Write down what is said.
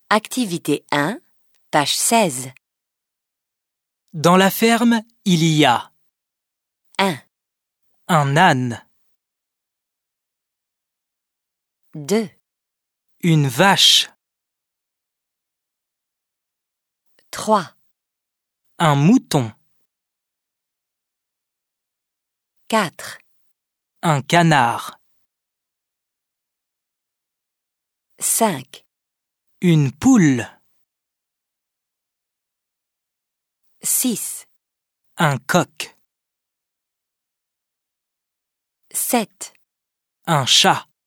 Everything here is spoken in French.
Activité 1, page 16. Dans la ferme, il y a 1, un âne, 2, une vache, 3, un mouton, 4, un canard, 5, une poule, 6, un coq, 7, un chat.